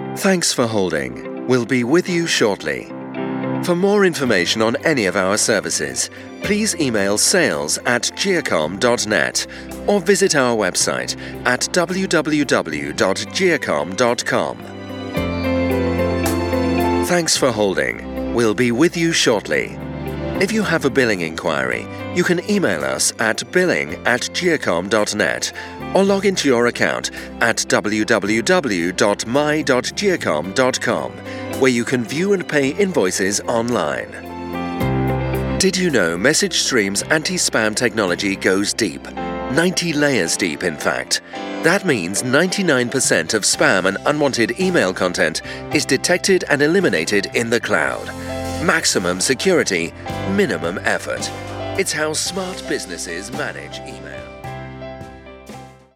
Thanks for holding. We'll be with you shortly. For more information on any of our services, please email sales@geocom.net or visit our website at www.geocom.com. Thanks for holding. We'll be with you shortly. If you have a billing inquiry, you can email us at billing@geocom.net or log into your account at www.my.geocom.com, where you can view and pay invoices online. Did you know MessageStream's anti-spam technology goes deep? 90 layers deep, in fact. That means 99% of spam and unwanted email content is detected and eliminated in the cloud. Maximum security, minimum effort. It's how smart businesses manage email.